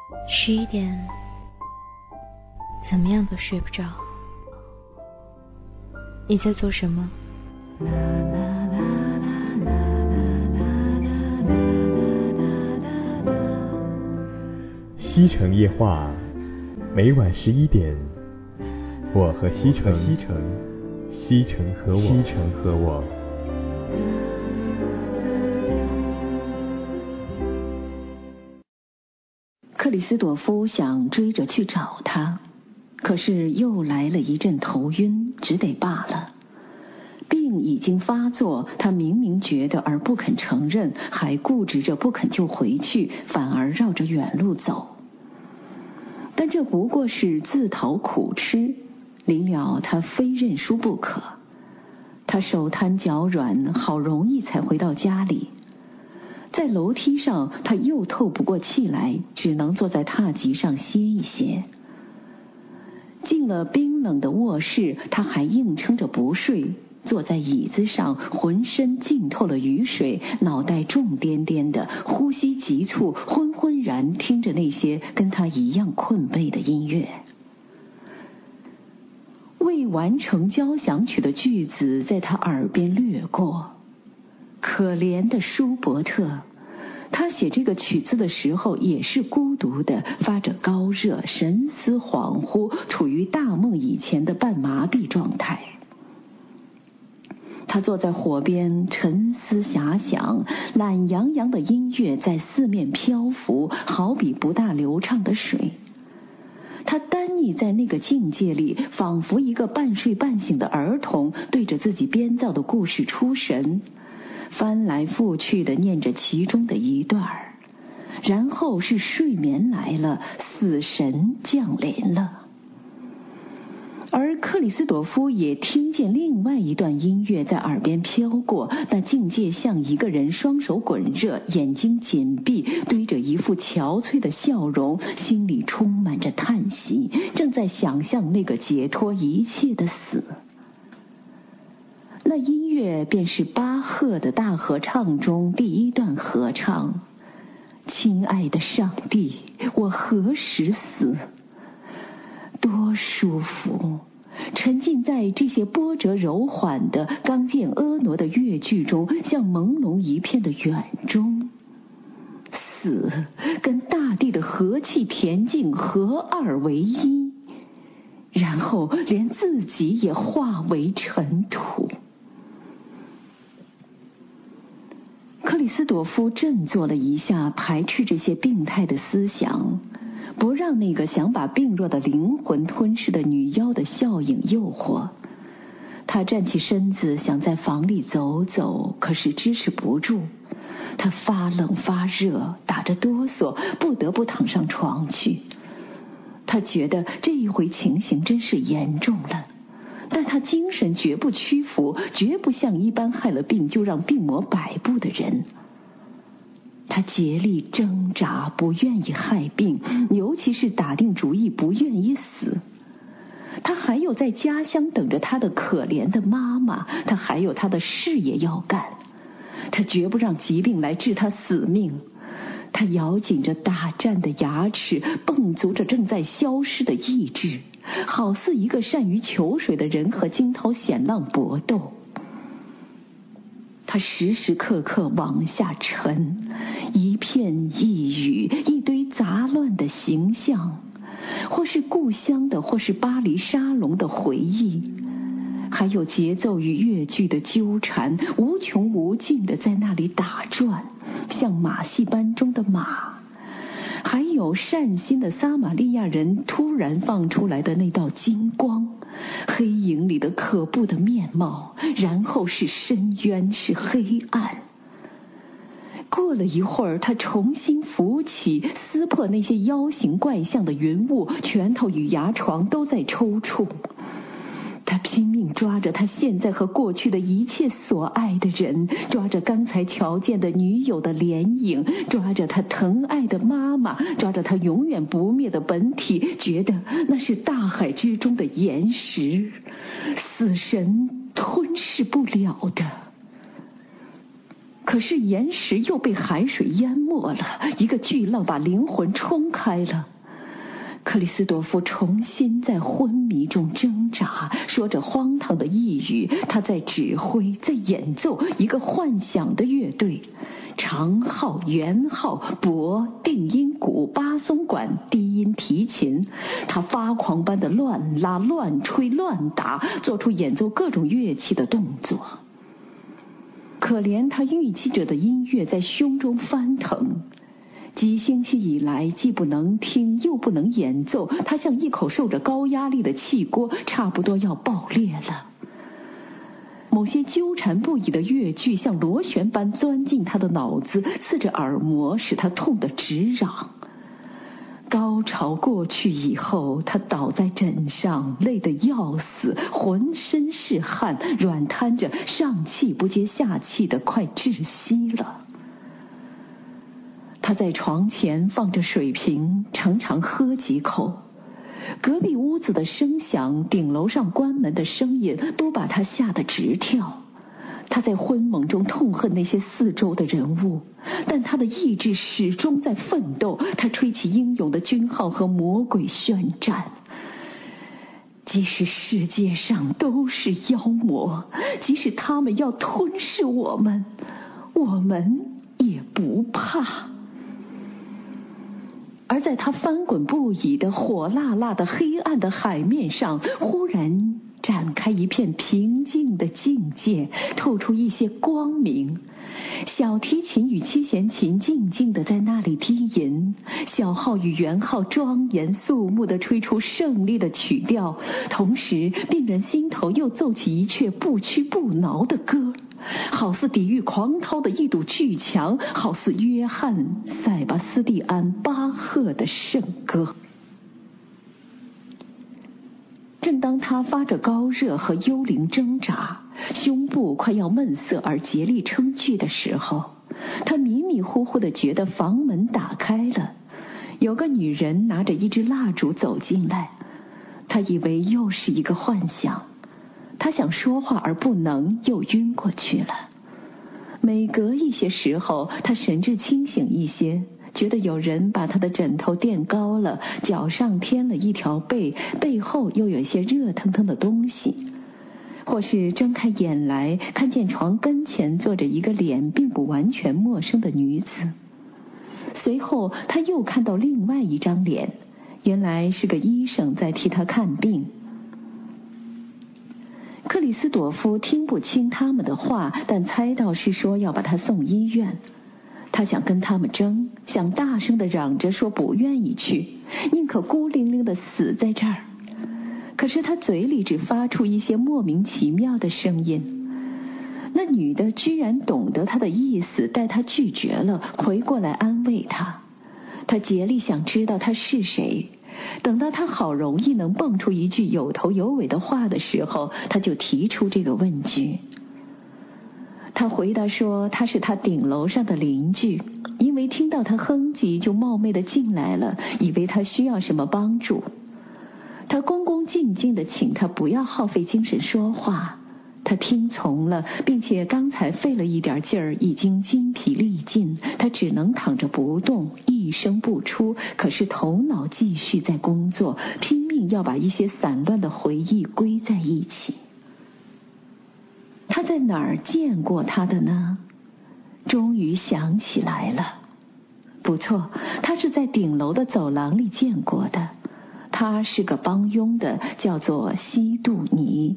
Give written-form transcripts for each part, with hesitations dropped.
11点，怎么样都睡不着。你在做什么？ 西城夜话，每晚11点，我和西城，西城和我。 克里斯朵夫想追着去找他，可是又来了一阵头晕，只得罢了。病已经发作，他明明觉得而不肯承认，还固执着不肯就回去，反而绕着远路走。但这不过是自讨苦吃，临了他非认输不可。他手瘫脚软，好容易才回到家里。在楼梯上，他又透不过气来，只能坐在榻几上歇一歇。进了冰冷的卧室，他还硬撑着不睡，坐在椅子上，浑身浸透了雨水，脑袋重颠颠的，呼吸急促，昏昏然听着那些跟他一样困惫的音乐。未完成交响曲的句子在他耳边掠过。可怜的舒伯特，他写这个曲子的时候也是孤独的，发着高热，神思恍惚，处于大梦以前的半麻痹状态。他坐在火边沉思遐想，懒洋洋的音乐在四面漂浮，好比不大流畅的水。他单溺在那个境界里，仿佛一个半睡半醒的儿童，对着自己编造的故事出神，翻来覆去地念着其中的一段，然后是睡眠来了，死神降临了。而克里斯朵夫也听见另外一段音乐在耳边飘过，那境界像一个人双手滚热，眼睛紧闭，堆着一副憔悴的笑容，心里充满着叹息，正在想象那个解脱一切的死。那音乐便是巴赫的大合唱中第一段合唱：亲爱的上帝，我何时死？多舒服！沉浸在这些波折柔缓的刚健婀娜的乐句中，像朦胧一片的远中。死跟大地的和气恬静合二为一，然后连自己也化为尘土。克里斯朵夫振作了一下，排斥这些病态的思想，不让那个想把病弱的灵魂吞噬的女妖的效应诱惑。他站起身子，想在房里走走，可是支持不住。他发冷发热，打着哆嗦，不得不躺上床去。他觉得这一回情形真是严重了，但他精神绝不屈服，绝不像一般害了病就让病魔摆布的人。他竭力挣扎，不愿意害病，尤其是打定主意不愿意死。他还有在家乡等着他的可怜的妈妈，他还有他的事业要干，他绝不让疾病来治他死命。他咬紧着打颤的牙齿，蹦足着正在消失的意志，好似一个善于求水的人和惊涛险浪搏斗。他时时刻刻往下沉，一片一语，一堆杂乱的形象，或是故乡的，或是巴黎沙龙的回忆，还有节奏与乐句的纠缠，无穷无尽地在那里打转，像马戏班中的马。还有善心的撒玛利亚人突然放出来的那道金光，黑影里的可怖的面貌，然后是深渊，是黑暗。过了一会儿，他重新浮起，撕破那些妖形怪象的云雾，拳头与牙床都在抽搐。他拼命抓着他现在和过去的一切所爱的人，抓着刚才瞧见的女友的脸影，抓着他疼爱的妈妈，抓着他永远不灭的本体，觉得那是大海之中的岩石，死神吞噬不了的。 可是岩石又被海水淹没了，一个巨浪把灵魂冲开了。克里斯朵夫重新在昏迷中挣扎，说着荒唐的呓语。他在指挥，在演奏一个幻想的乐队，长号、圆号、钹、定音鼓、巴松管、低音提琴。他发狂般的乱拉、乱吹、乱打，做出演奏各种乐器的动作。可怜他预期着的音乐在胸中翻腾。几星期以来，既不能听又不能演奏，他像一口受着高压力的气锅，差不多要爆裂了。某些纠缠不已的乐句像螺旋般钻进他的脑子，刺着耳膜，使他痛得直嚷。高潮过去以后，他倒在枕上，累得要死，浑身是汗，软瘫着，上气不接下气的快窒息了。他在床前放着水瓶，常常喝几口。隔壁屋子的声响，顶楼上关门的声音，都把他吓得直跳。他在昏蒙中痛恨那些四周的人物，但他的意志始终在奋斗。他吹起英勇的军号和魔鬼宣战。即使世界上都是妖魔，即使他们要吞噬我们，我们也不怕。而在他翻滚不已的火辣辣的黑暗的海面上，忽然展开一片平静的境界，透出一些光明。小提琴与七弦琴静静地在那里低吟，小号与圆号庄严肃穆地吹出胜利的曲调，同时病人心头又奏起一阙不屈不挠的歌，好似抵御狂涛的一堵巨墙，好似约翰·塞巴斯蒂安·巴赫的圣歌。正当他发着高热和幽灵挣扎，胸部快要闷塞而竭力撑聚的时候，他迷迷糊糊地觉得房门打开了，有个女人拿着一支蜡烛走进来。他以为又是一个幻想，他想说话而不能，又晕过去了。每隔一些时候，他神志清醒一些，觉得有人把他的枕头垫高了，脚上添了一条被，背后又有一些热腾腾的东西。或是睁开眼来，看见床跟前坐着一个脸并不完全陌生的女子。随后他又看到另外一张脸，原来是个医生在替他看病。克里斯朵夫听不清他们的话，但猜到是说要把他送医院。他想跟他们争，想大声地嚷着说不愿意去，宁可孤零零地死在这儿。可是他嘴里只发出一些莫名其妙的声音。那女的居然懂得他的意思，待他拒绝了，回过来安慰他。他竭力想知道他是谁。等到他好容易能蹦出一句有头有尾的话的时候，他就提出这个问句。他回答说他是他顶楼上的邻居，因为听到他哼唧就冒昧地进来了，以为他需要什么帮助。他恭恭敬敬地请他不要耗费精神说话。他听从了，并且刚才费了一点劲儿，已经筋疲力尽，他只能躺着不动，一声不出，可是头脑继续在工作，拼命要把一些散乱的回忆归在一起。他在哪儿见过他的呢？终于想起来了，不错，他是在顶楼的走廊里见过的。他是个帮佣的，叫做西杜尼。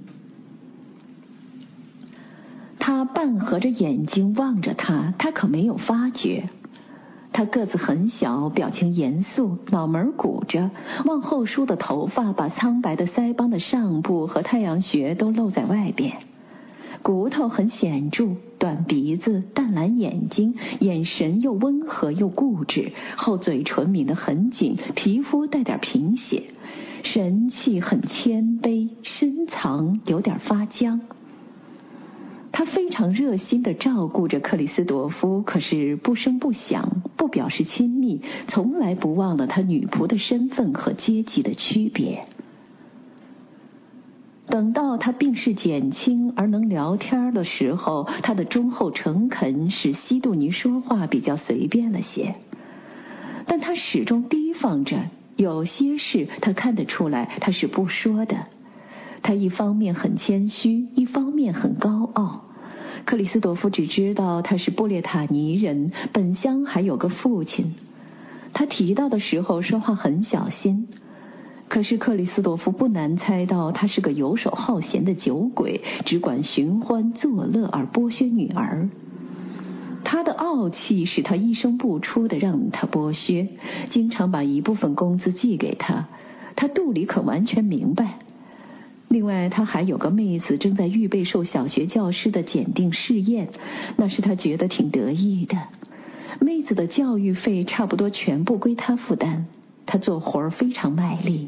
他半合着眼睛望着他，他可没有发觉。他个子很小，表情严肃，脑门鼓着，往后梳的头发把苍白的腮帮的上部和太阳穴都露在外边。骨头很显著，短鼻子，淡蓝眼睛，眼神又温和又固执，后嘴唇抿得很紧，皮肤带点贫血，神气很谦卑，深藏，有点发僵。他非常热心地照顾着克里斯朵夫，可是不声不响，不表示亲密，从来不忘了他女仆的身份和阶级的区别。 等到他病势减轻而能聊天的时候，他的忠厚诚恳使西杜尼说话比较随便了些，但他始终提防着，有些事他看得出来他是不说的。他一方面很谦虚，一方面很高傲。克里斯朵夫只知道他是布列塔尼人，本乡还有个父亲。他提到的时候说话很小心，可是克里斯朵夫不难猜到他是个游手好闲的酒鬼，只管寻欢作乐而剥削女儿。他的傲气使他一声不出地让他剥削，经常把一部分工资寄给他，他肚里可完全明白。另外他还有个妹子正在预备受小学教师的检定试验，那是他觉得挺得意的。妹子的教育费差不多全部归他负担，他做活非常卖力。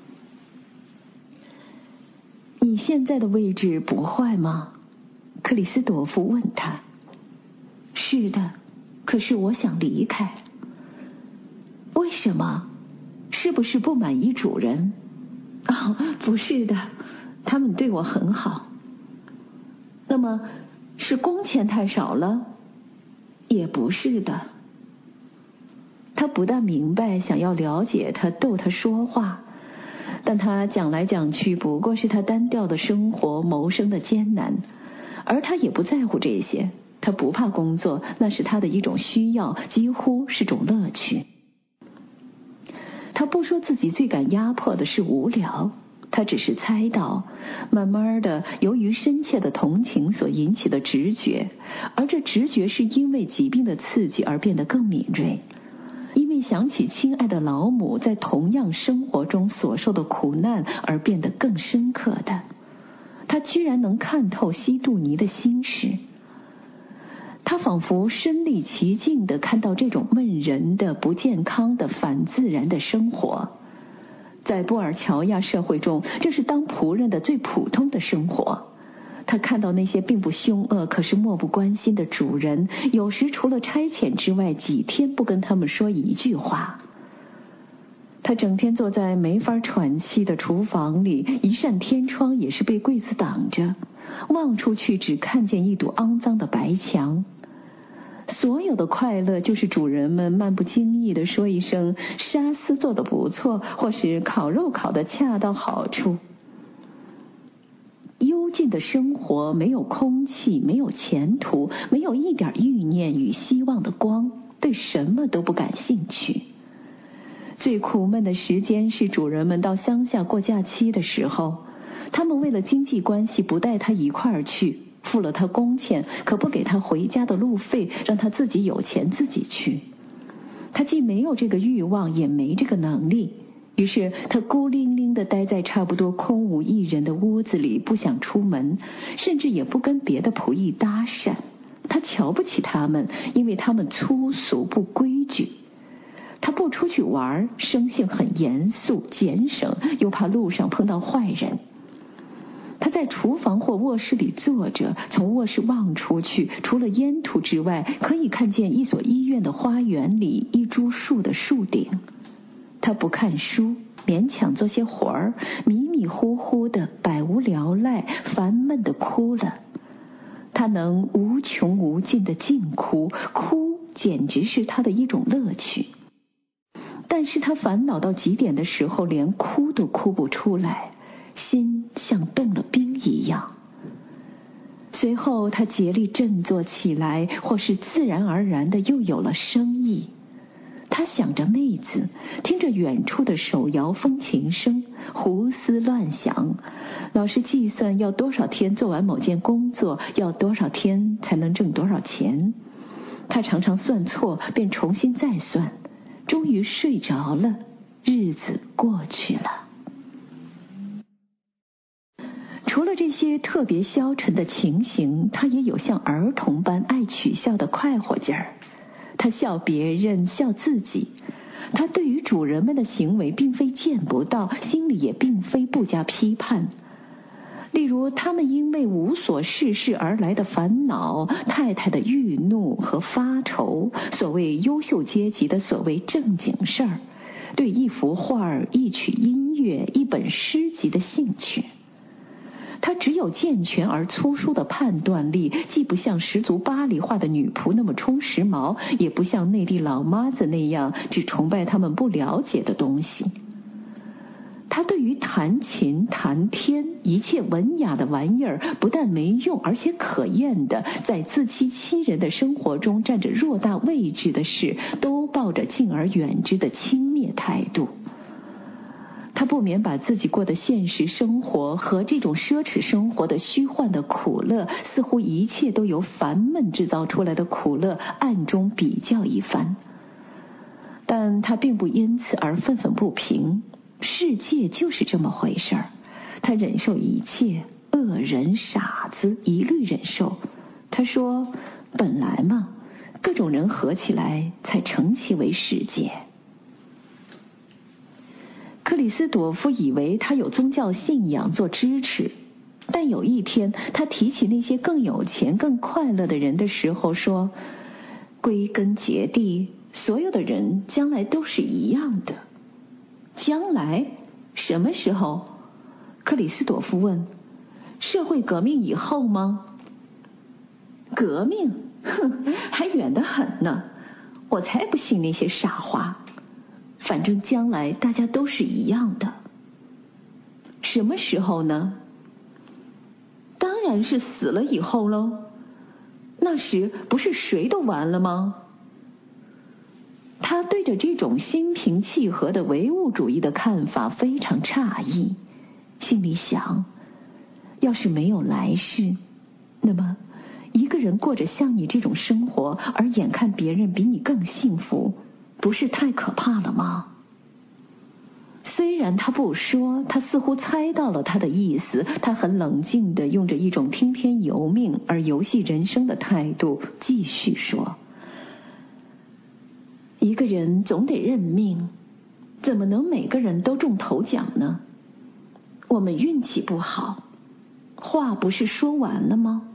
你现在的位置不坏吗？克里斯朵夫问他。是的，可是我想离开。为什么？是不是不满意主人？不是的，他们对我很好。那么是工钱太少了？也不是的。他不大明白，想要了解他，逗他说话，但他讲来讲去不过是他单调的生活谋生的艰难，而他也不在乎这些。他不怕工作，那是他的一种需要，几乎是种乐趣。他不说自己最感压迫的是无聊，他只是猜到，慢慢的，由于深切的同情所引起的直觉，而这直觉是因为疾病的刺激而变得更敏锐，因为想起亲爱的老母在同样生活中所受的苦难而变得更深刻的。他居然能看透西杜尼的心事。他仿佛身历其境地看到这种闷人的、不健康的、反自然的生活。在布尔乔亚社会中，这是当仆人的最普通的生活。他看到那些并不凶恶，可是漠不关心的主人，有时除了差遣之外，几天不跟他们说一句话。他整天坐在没法喘气的厨房里，一扇天窗也是被柜子挡着，望出去只看见一堵肮脏的白墙。所有的快乐就是主人们漫不经意地说一声沙司做得不错，或是烤肉烤得恰到好处。幽静的生活没有空气，没有前途，没有一点欲念与希望的光，对什么都不感兴趣。最苦闷的时间是主人们到乡下过假期的时候，他们为了经济关系不带他一块儿去，付了他工钱，可不给他回家的路费，让他自己有钱自己去。他既没有这个欲望，也没这个能力，于是他孤零零地待在差不多空无一人的屋子里，不想出门，甚至也不跟别的仆役搭讪。他瞧不起他们，因为他们粗俗不规矩。他不出去玩，生性很严肃俭省，又怕路上碰到坏人。他在厨房或卧室里坐着，从卧室望出去，除了烟土之外，可以看见一所医院的花园里一株树的树顶。他不看书，勉强做些活儿，迷迷糊糊的，百无聊赖，烦闷的哭了。他能无穷无尽的尽哭，哭简直是他的一种乐趣。但是他烦恼到极点的时候，连哭都哭不出来，心像冻了冰一样。随后他竭力振作起来，或是自然而然的又有了生意。他想着妹子，听着远处的手摇风琴声，胡思乱想，老是计算要多少天做完某件工作，要多少天才能挣多少钱。他常常算错，便重新再算，终于睡着了，日子过去了。除了这些特别消沉的情形，他也有像儿童般爱取笑的快活劲儿。他笑别人，笑自己。他对于主人们的行为并非见不到，心里也并非不加批判。例如他们因为无所事事而来的烦恼，太太的郁怒和发愁，所谓优秀阶级的所谓正经事儿，对一幅画、一曲音乐、一本诗集的兴趣。 她只有健全而粗疏的判断力，既不像十足巴黎化的女仆那么充时髦，也不像内地老妈子那样只崇拜他们不了解的东西。他对于弹琴、谈天一切文雅的玩意儿，不但没用，而且可厌的，在自欺欺人的生活中占着偌大位置的事，都抱着敬而远之的轻蔑态度。他不免把自己过的现实生活和这种奢侈生活的虚幻的苦乐，似乎一切都由烦闷制造出来的苦乐，暗中比较一番。但他并不因此而愤愤不平。世界就是这么回事儿，他忍受一切，恶人傻子一律忍受。他说，本来嘛，各种人合起来才成其为世界。克里斯朵夫以为他有宗教信仰做支持，但有一天他提起那些更有钱更快乐的人的时候说，归根结底所有的人将来都是一样的。将来？什么时候？克里斯朵夫问。社会革命以后吗？革命？哼，还远得很呢。我才不信那些傻话。反正将来大家都是一样的。什么时候呢？当然是死了以后喽。那时不是谁都完了吗？他对着这种心平气和的唯物主义的看法非常诧异，心里想，要是没有来世，那么一个人过着像你这种生活，而眼看别人比你更幸福，不是太可怕了吗？虽然他不说，他似乎猜到了他的意思。他很冷静地用着一种听天由命而游戏人生的态度继续说，一个人总得认命，怎么能每个人都中头奖呢？我们运气不好，话不是说完了吗？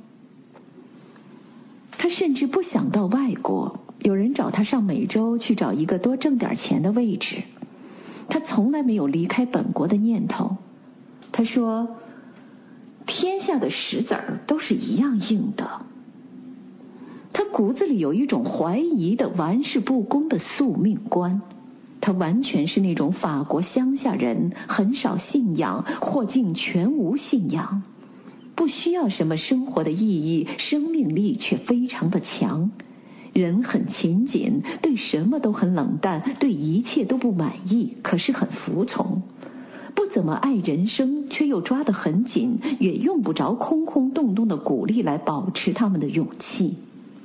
他甚至不想到外国，有人找他上美洲去找一个多挣点钱的位置。他从来没有离开本国的念头。他说，天下的石子儿都是一样硬的。他骨子里有一种怀疑的玩世不恭的宿命观，他完全是那种法国乡下人，很少信仰，或竟全无信仰，不需要什么生活的意义，生命力却非常的强。人很勤谨，对什么都很冷淡，对一切都不满意，可是很服从。不怎么爱人生，却又抓得很紧，也用不着空空洞洞的鼓励来保持他们的勇气。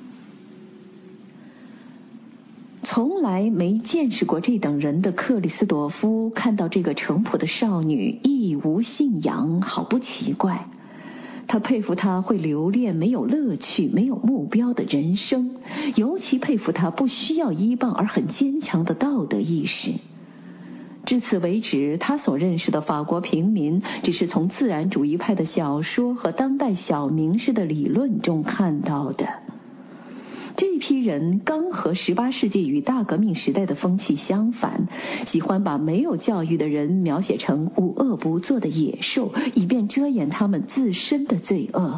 从来没见识过这等人的克里斯朵夫看到这个淳朴的少女亦无信仰，好不奇怪。他佩服她会留恋没有乐趣、没有目标的人生，尤其佩服她不需要依傍而很坚强的道德意识。至此为止，他所认识的法国平民只是从自然主义派的小说和当代小名士的理论中看到的。这批人刚和18世纪与大革命时代的风气相反，喜欢把没有教育的人描写成无恶不作的野兽，以便遮掩他们自身的罪恶。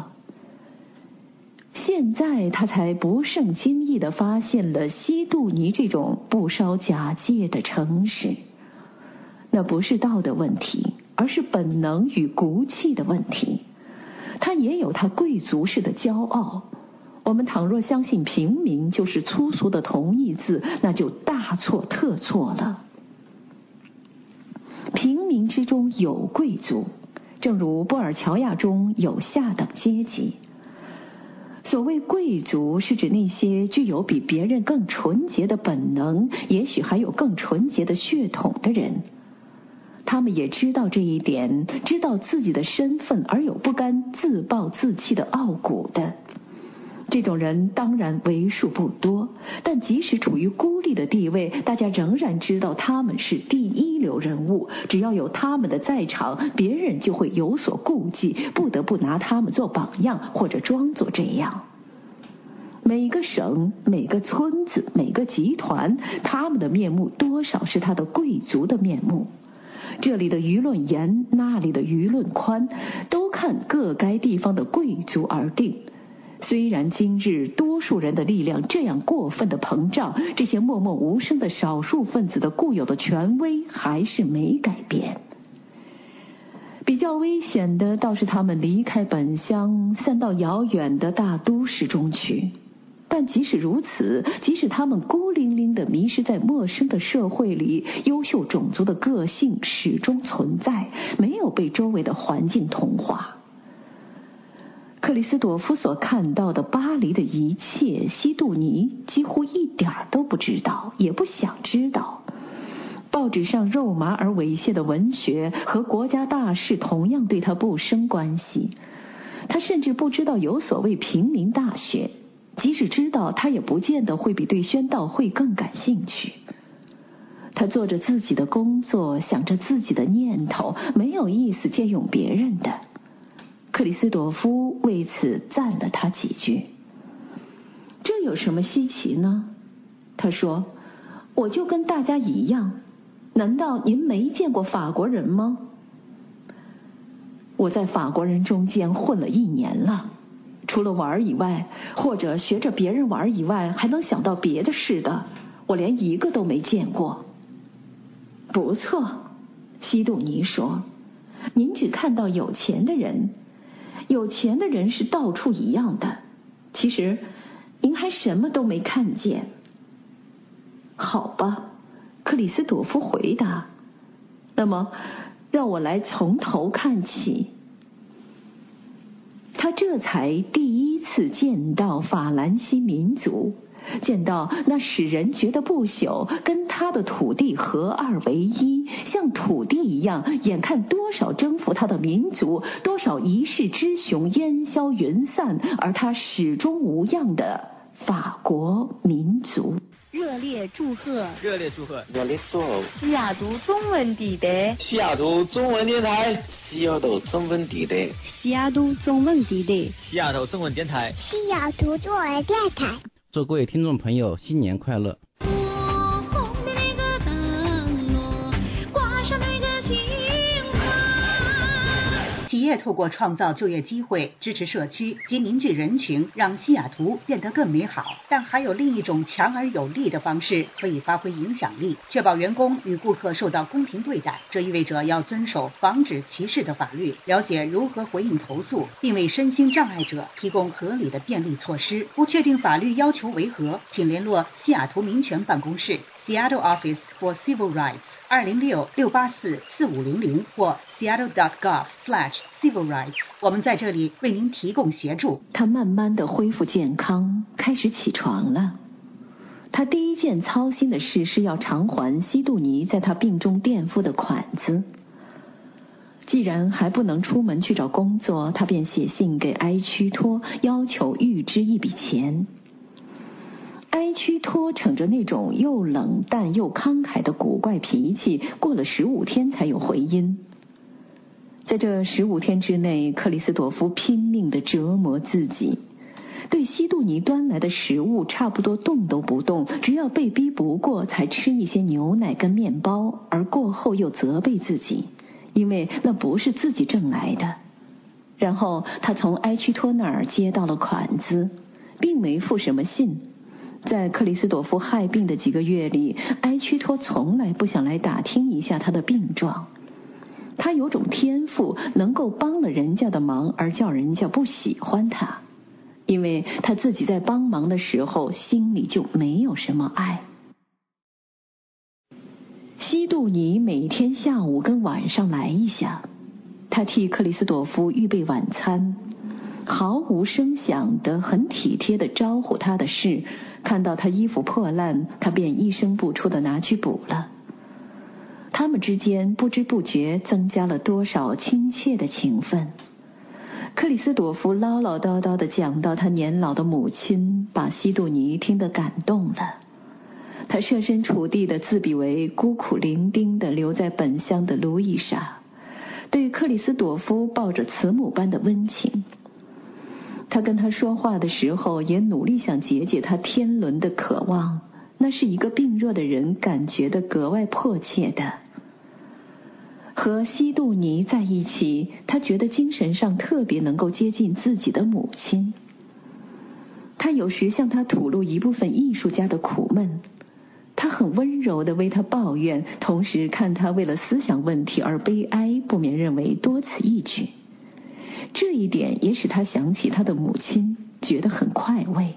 现在他才不胜惊异地发现了西杜尼这种不烧假戒的城市。那不是道德问题，而是本能与骨气的问题。他也有他贵族式的骄傲。我们倘若相信平民就是粗俗的同义字，那就大错特错了。平民之中有贵族，正如布尔乔亚中有下等阶级。所谓贵族，是指那些具有比别人更纯洁的本能，也许还有更纯洁的血统的人。他们也知道这一点，知道自己的身份，而有不甘自暴自弃的傲骨的。这种人当然为数不多，但即使处于孤立的地位，大家仍然知道他们是第一流人物。只要有他们的在场，别人就会有所顾忌，不得不拿他们做榜样，或者装作这样。每个省、每个村子、每个集团，他们的面目多少是他的贵族的面目。这里的舆论严，那里的舆论宽，都看各该地方的贵族而定。虽然今日多数人的力量这样过分的膨胀，这些默默无声的少数分子的固有的权威还是没改变。比较危险的倒是他们离开本乡，散到遥远的大都市中去。但即使如此，即使他们孤零零地迷失在陌生的社会里，优秀种族的个性始终存在，没有被周围的环境同化。克里斯朵夫所看到的巴黎的一切，西杜尼几乎一点都不知道，也不想知道。报纸上肉麻而猥亵的文学和国家大事同样对他不生关系。他甚至不知道有所谓平民大学，即使知道，他也不见得会比对宣道会更感兴趣。他做着自己的工作，想着自己的念头，没有意思借用别人的。克里斯朵夫为此赞了他几句。这有什么稀奇呢？他说，我就跟大家一样，难道您没见过法国人吗？我在法国人中间混了1年了，除了玩以外，或者学着别人玩以外，还能想到别的事的，我连一个都没见过。不错，西杜尼说，您只看到有钱的人，有钱的人是到处一样的，其实您还什么都没看见。好吧，克里斯朵夫回答，那么让我来从头看起。他这才第一次见到法兰西民族，见到那使人觉得不朽，跟他的土地合二为一，像土地一样，眼看多少征服他的民族，多少一世之雄烟消云散，而他始终无恙的法国民族。 热烈祝贺！ 热烈祝贺！ 热烈祝贺！ 西雅图中文电台， 西雅图中文电台，西雅图中文电台， 西雅图中文电台， 西雅图中文电台， 西雅图中文电台。 祝各位听众朋友新年快乐！ 企业透过创造就业机会，支持社区及凝聚人群，让西雅图变得更美好。但还有另一种强而有力的方式可以发挥影响力，确保员工与顾客受到公平对待。这意味着要遵守防止歧视的法律，了解如何回应投诉，并为身心障碍者提供合理的便利措施。不确定法律要求为何，请联络西雅图民权办公室 Seattle Office for Civil Rights 206-684-4500或 seattle.gov/civil rights。 我们在这里为您提供协助。 他慢慢地恢复健康，开始起床了。他第一件操心的事是要偿还西杜尼在他病中垫付的款子。既然还不能出门去找工作，他便写信给埃屈托，要求预支一笔钱。埃屈托逞着那种又冷淡又慷慨的古怪脾气，过了15天才有回音。在这15天之内，克里斯朵夫拼命地折磨自己，对西杜尼端来的食物差不多动都不动，只要被逼不过才吃一些牛奶跟面包，而过后又责备自己，因为那不是自己挣来的。然后他从埃屈托那儿接到了款子，并没附什么信。在克里斯朵夫害病的几个月里，埃屈托从来不想来打听一下他的病状。他有种天赋，能够帮了人家的忙而叫人家不喜欢他，因为他自己在帮忙的时候心里就没有什么爱。西杜尼每天下午跟晚上来一下，他替克里斯朵夫预备晚餐，毫无声响的很体贴的招呼他的事，看到他衣服破烂，他便一声不出的拿去补了。他们之间不知不觉增加了多少亲切的情分。克里斯朵夫唠唠叨叨地讲到他年老的母亲，把西杜尼听得感动了。他设身处地地自比为孤苦伶仃地留在本乡的路易莎，对克里斯朵夫抱着慈母般的温情。他跟他说话的时候，也努力想解解他天伦的渴望，那是一个病弱的人感觉的格外迫切的。 和西杜尼在一起，他觉得精神上特别能够接近自己的母亲。他有时向他吐露一部分艺术家的苦闷，他很温柔地为他抱怨，同时看他为了思想问题而悲哀，不免认为多此一举。这一点也使他想起他的母亲，觉得很快慰。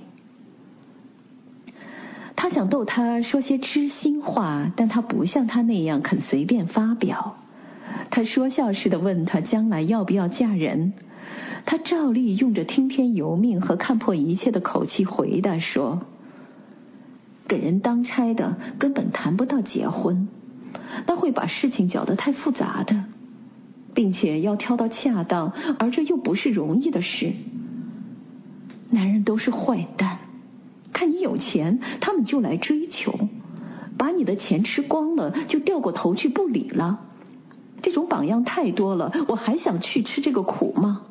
他想逗他说些知心话，但他不像他那样肯随便发表。他说笑似的问他将来要不要嫁人，他照例用着听天由命和看破一切的口气回答说，给人当差的根本谈不到结婚，那会把事情搅得太复杂的，并且要挑到恰当，而这又不是容易的事。男人都是坏蛋，看你有钱他们就来追求，把你的钱吃光了就掉过头去不理了。这种榜样太多了，我还想去吃这个苦吗？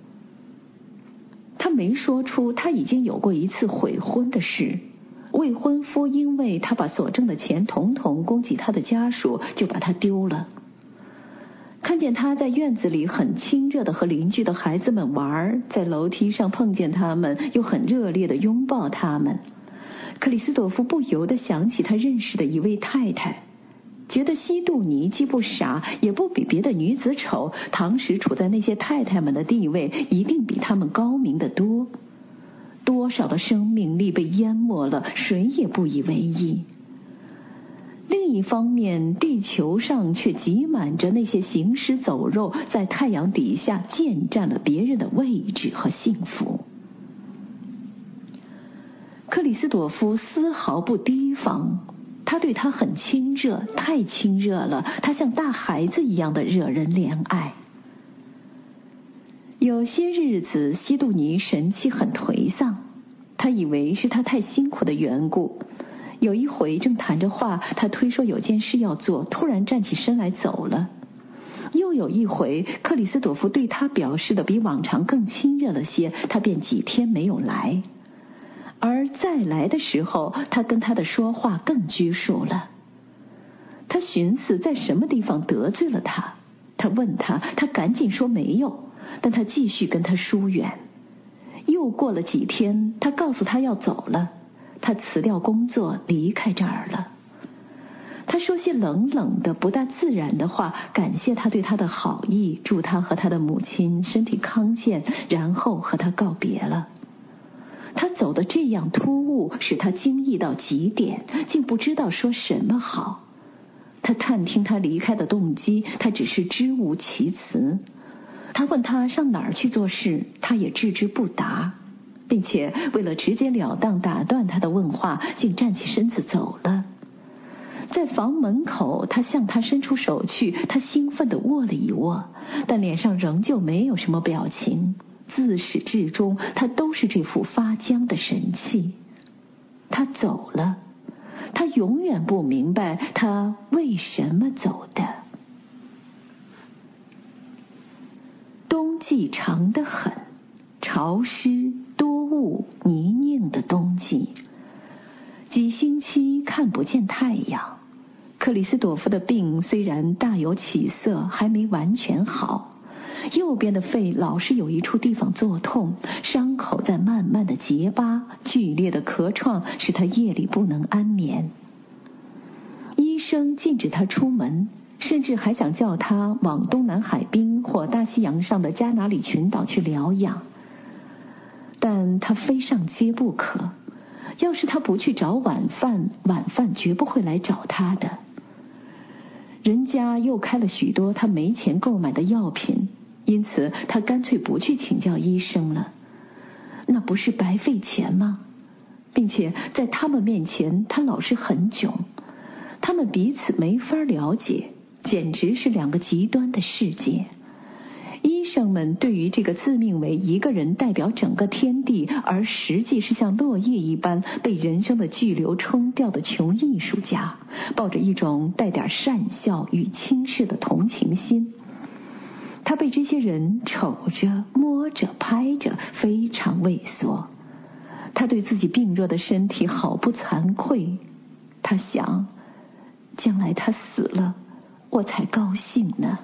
他没说出他已经有过一次悔婚的事，未婚夫因为他把所挣的钱统统供给他的家属，就把他丢了。看见他在院子里很亲热的和邻居的孩子们玩，在楼梯上碰见他们又很热烈的拥抱他们，克里斯朵夫不由得想起他认识的一位太太，觉得西杜尼既不傻也不比别的女子丑，当时处在那些太太们的地位一定比他们高明得多。多少的生命力被淹没了，谁也不以为意。另一方面，地球上却挤满着那些行尸走肉，在太阳底下践占了别人的位置和幸福。克里斯朵夫丝毫不提防，他对他很亲热，太亲热了，他像大孩子一样的惹人怜爱。有些日子，西杜尼神气很颓丧，他以为是他太辛苦的缘故。有一回正谈着话，他推说有件事要做，突然站起身来走了。又有一回，克里斯朵夫对他表示的比往常更亲热了些，他便几天没有来。而再来的时候，他跟他的说话更拘束了。他寻思在什么地方得罪了他，他问他，他赶紧说没有，但他继续跟他疏远。又过了几天，他告诉他要走了，他辞掉工作离开这儿了。他说些冷冷的不大自然的话，感谢他对他的好意，祝他和他的母亲身体康健，然后和他告别了。他走得这样突兀，使他惊异到极点，竟不知道说什么好。他探听他离开的动机，他只是支吾其词。他问他上哪儿去做事，他也置之不答，并且为了直截了当打断他的问话，竟站起身子走了。在房门口，他向他伸出手去，他兴奋地握了一握，但脸上仍旧没有什么表情，自始至终他都是这副发僵的神气。他走了，他永远不明白他为什么走的。冬季长得很，潮湿多雾泥泞的冬季，几星期看不见太阳。克里斯朵夫的病虽然大有起色，还没完全好。右边的肺老是有一处地方作痛，伤口在慢慢的结疤，剧烈的咳创使他夜里不能安眠。医生禁止他出门，甚至还想叫他往东南海滨或大西洋上的加那利群岛去疗养，但他非上街不可。要是他不去找晚饭，晚饭绝不会来找他的。人家又开了许多他没钱购买的药品，因此他干脆不去请教医生了。那不是白费钱吗？并且在他们面前，他老是很囧。他们彼此没法了解，简直是两个极端的世界。医生们对于这个自命为一个人代表整个天地，而实际是像落叶一般被人生的巨流冲掉的穷艺术家，抱着一种带点善笑与轻视的同情心。他被这些人瞅着、摸着、拍着，非常畏缩。他对自己病弱的身体好不惭愧。他想，将来他死了， 我才高兴呢。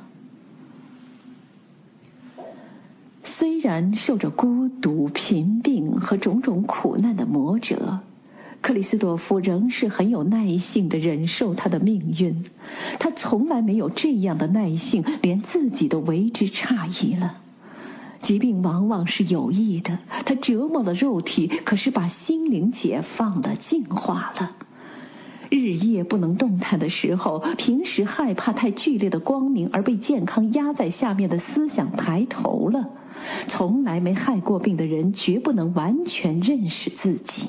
虽然受着孤独、贫病和种种苦难的磨折，克里斯朵夫仍是很有耐性地忍受他的命运。他从来没有这样的耐性，连自己都为之诧异了。疾病往往是有益的，它折磨了肉体，可是把心灵解放了、净化了。日夜不能动弹的时候，平时害怕太剧烈的光明而被健康压在下面的思想抬头了。从来没害过病的人绝不能完全认识自己。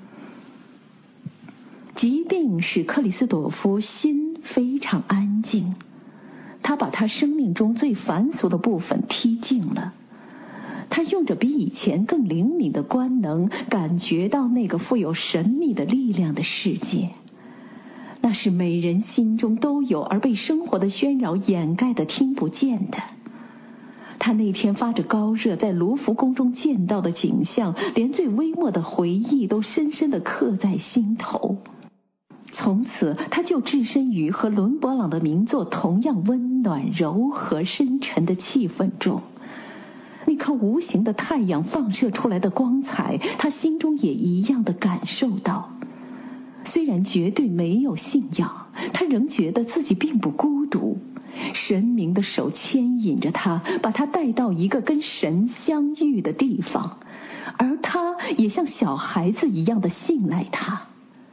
疾病使克里斯朵夫心非常安静，他把他生命中最凡俗的部分踢净了。他用着比以前更灵敏的官能，感觉到那个富有神秘的力量的世界。那是每人心中都有，而被生活的喧扰掩盖的听不见的。他那天发着高热在卢浮宫中见到的景象，连最微末的回忆都深深地刻在心头。从此他就置身于和伦勃朗的名作同样温暖、柔和、深沉的气氛中。那颗无形的太阳放射出来的光彩，他心中也一样的感受到。虽然绝对没有信仰，他仍觉得自己并不孤独。神明的手牵引着他，把他带到一个跟神相遇的地方，而他也像小孩子一样的信赖他。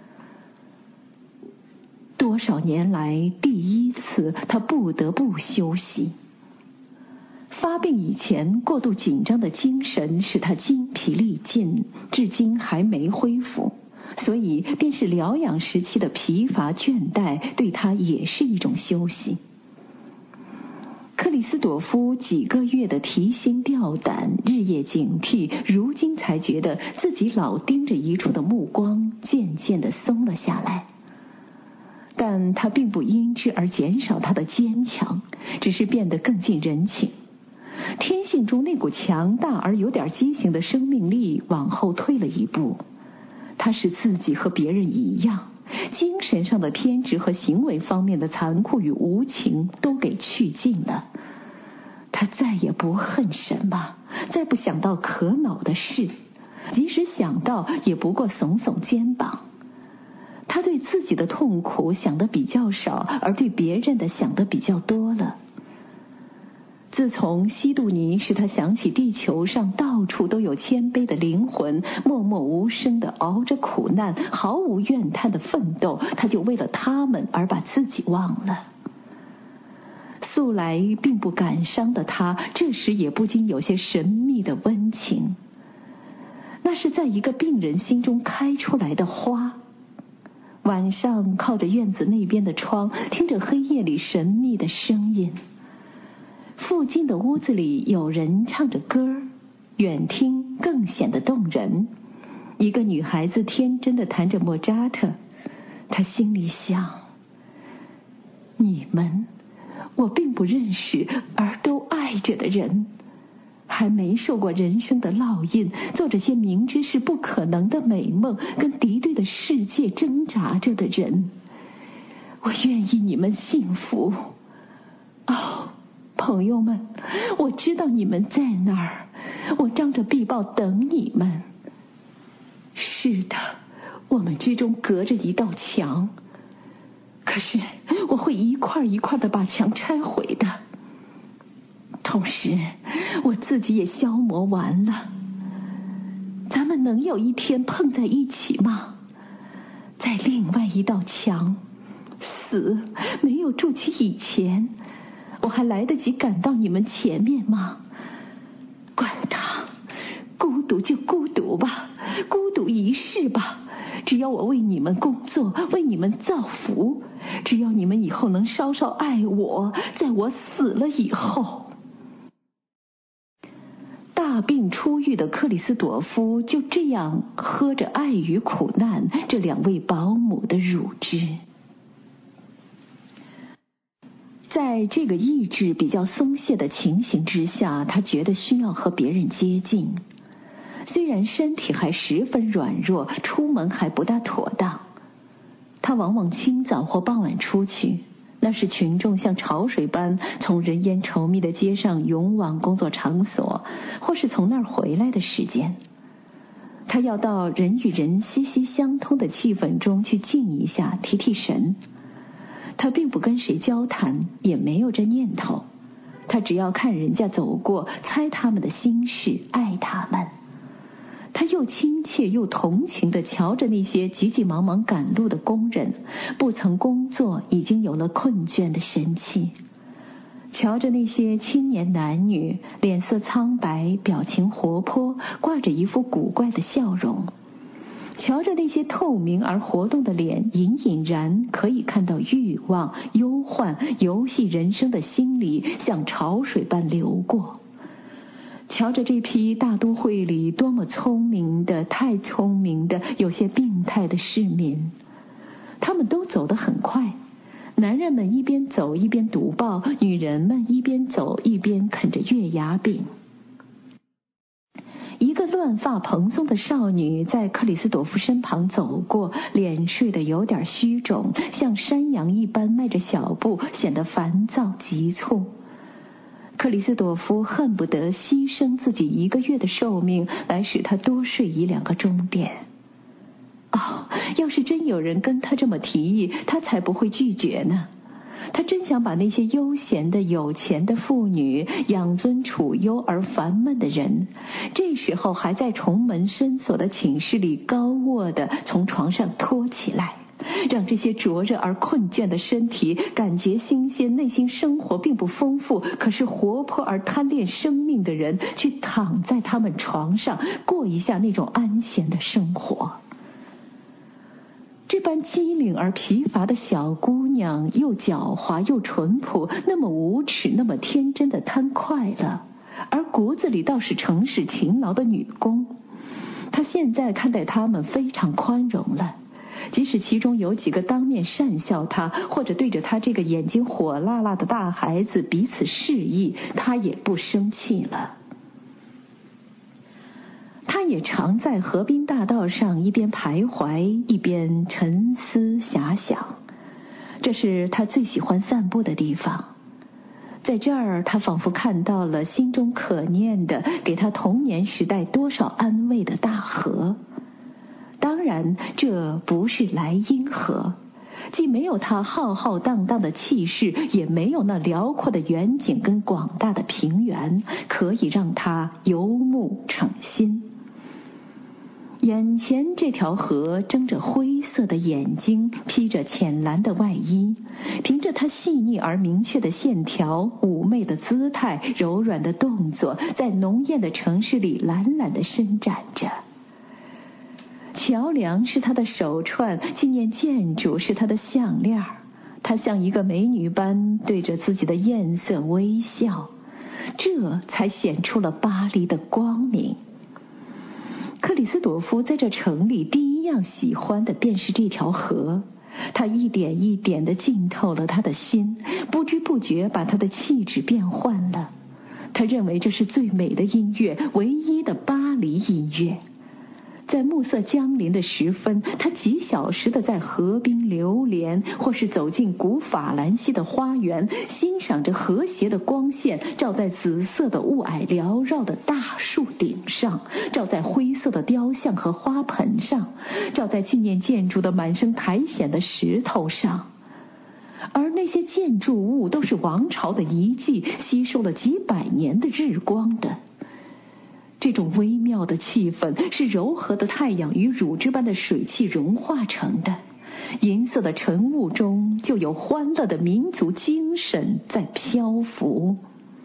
多少年来第一次，他不得不休息。发病以前过度紧张的精神使他精疲力尽，至今还没恢复，所以便是疗养时期的疲乏倦怠对他也是一种休息。克里斯朵夫几个月的提心吊胆、日夜警惕，如今才觉得自己老盯着一处的目光渐渐地松了下来。但他并不因之而减少他的坚强，只是变得更近人情。天性中那股强大而有点畸形的生命力往后退了一步，他使自己和别人一样，精神上的偏执和行为方面的残酷与无情都给去尽了。他再也不恨什么，再不想到可恼的事，即使想到也不过耸耸肩膀。他对自己的痛苦想得比较少，而对别人的想得比较多了。自从西杜尼使他想起地球上到处都有谦卑的灵魂，默默无声地熬着苦难，毫无怨叹的奋斗，他就为了他们而把自己忘了。素来并不感伤的他，这时也不禁有些神秘的温情。那是在一个病人心中开出来的花。晚上靠着院子那边的窗，听着黑夜里神秘的声音。附近的屋子里有人唱着歌，远听更显得动人。一个女孩子天真地弹着莫扎特，她心里想：你们，我并不认识而都爱着的人，还没受过人生的烙印，做着些明知是不可能的美梦，跟敌对的世界挣扎着的人，我愿意你们幸福。哦，朋友们，我知道你们在那儿，我张着臂膀等你们。是的，我们之中隔着一道墙，可是我会一块一块地把墙拆毁的。同时我自己也消磨完了。咱们能有一天碰在一起吗？在另外一道墙，死没有筑起以前，我还来得及赶到你们前面吗？管他，孤独就孤独吧，孤独一世吧。只要我为你们工作，为你们造福，只要你们以后能稍稍爱我，在我死了以后。大病初愈的克里斯朵夫就这样喝着爱与苦难这两位保姆的乳汁。在这个意志比较松懈的情形之下，他觉得需要和别人接近。虽然身体还十分软弱，出门还不大妥当，他往往清早或傍晚出去， 那是群众像潮水般从人烟稠密的街上涌往工作场所，或是从那儿回来的时间。他要到人与人息息相通的气氛中去静一下，提提神。他并不跟谁交谈，也没有这念头。他只要看人家走过，猜他们的心事，爱他们。他又亲切又同情地瞧着那些急急忙忙赶路的工人，不曾工作已经有了困倦的神气，瞧着那些青年男女，脸色苍白，表情活泼，挂着一副古怪的笑容，瞧着那些透明而活动的脸，隐隐然可以看到欲望、忧患、游戏人生的心理像潮水般流过。瞧着这批大都会里多么聪明的、太聪明的、有些病态的市民，他们都走得很快。男人们一边走一边读报，女人们一边走一边啃着月牙饼。一个乱发蓬松的少女在克里斯朵夫身旁走过，脸睡得有点虚肿，像山羊一般迈着小步，显得烦躁急促。克里斯朵夫恨不得牺牲自己1个月的寿命来使他多睡1-2个钟点。要是真有人跟他这么提议，他才不会拒绝呢。他真想把那些悠闲的、有钱的妇女、养尊处优而烦闷的人，这时候还在重门深锁的寝室里高卧的从床上拖起来，让这些灼热而困倦的身体感觉新鲜，内心生活并不丰富，可是活泼而贪恋生命的人，去躺在他们床上，过一下那种安闲的生活。这般机灵而疲乏的小姑娘，又狡猾又淳朴，那么无耻，那么天真的贪快乐，而骨子里倒是城市勤劳的女工。她现在看待他们非常宽容了，即使其中有几个当面讪笑她，或者对着她这个眼睛火辣辣的大孩子彼此示意，她也不生气了。他也常在河滨大道上一边徘徊一边沉思遐想，这是他最喜欢散步的地方。在这儿，他仿佛看到了心中可念的，给他童年时代多少安慰的大河。当然，这不是莱茵河，既没有他浩浩荡荡的气势，也没有那辽阔的远景跟广大的平原，可以让他游目骋心。眼前这条河睁着灰色的眼睛，披着浅蓝的外衣，凭着它细腻而明确的线条、妩媚的姿态、柔软的动作，在浓艳的城市里懒懒地伸展着。桥梁是他的手串，纪念建筑是他的项链，他像一个美女般对着自己的艳色微笑，这才显出了巴黎的光明。克里斯朵夫在这城里第一样喜欢的便是这条河，它一点一点地浸透了他的心，不知不觉把他的气质变换了。他认为这是最美的音乐，唯一的巴黎音乐。在暮色将临的时分，他几小时地在河滨流连，或是走进古法兰西的花园，欣赏着和谐的光线照在紫色的雾霭缭绕的大树顶上，照在灰色的雕像和花盆上，照在纪念建筑的满身苔藓的石头上。而那些建筑物都是王朝的遗迹，吸收了几百年的日光的。这种微妙的气氛是柔和的太阳与乳汁般的水汽融化成的，银色的晨雾中就有欢乐的民族精神在漂浮。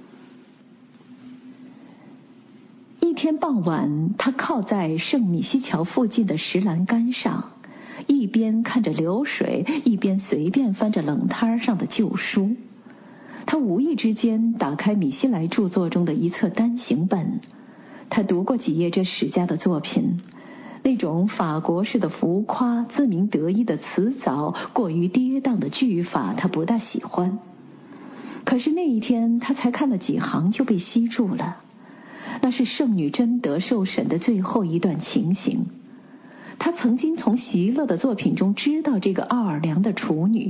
一天傍晚，他靠在圣米西桥附近的石栏杆上，一边看着流水，一边随便翻着冷摊上的旧书。他无意之间打开米西莱著作中的一册单行本，他读过几页这史家的作品，那种法国式的浮夸、自鸣得意的辞藻、过于跌宕的句法，他不大喜欢。可是那一天，他才看了几行就被吸住了。那是圣女贞德受审的最后一段情形。他曾经从席勒的作品中知道这个奥尔良的处女，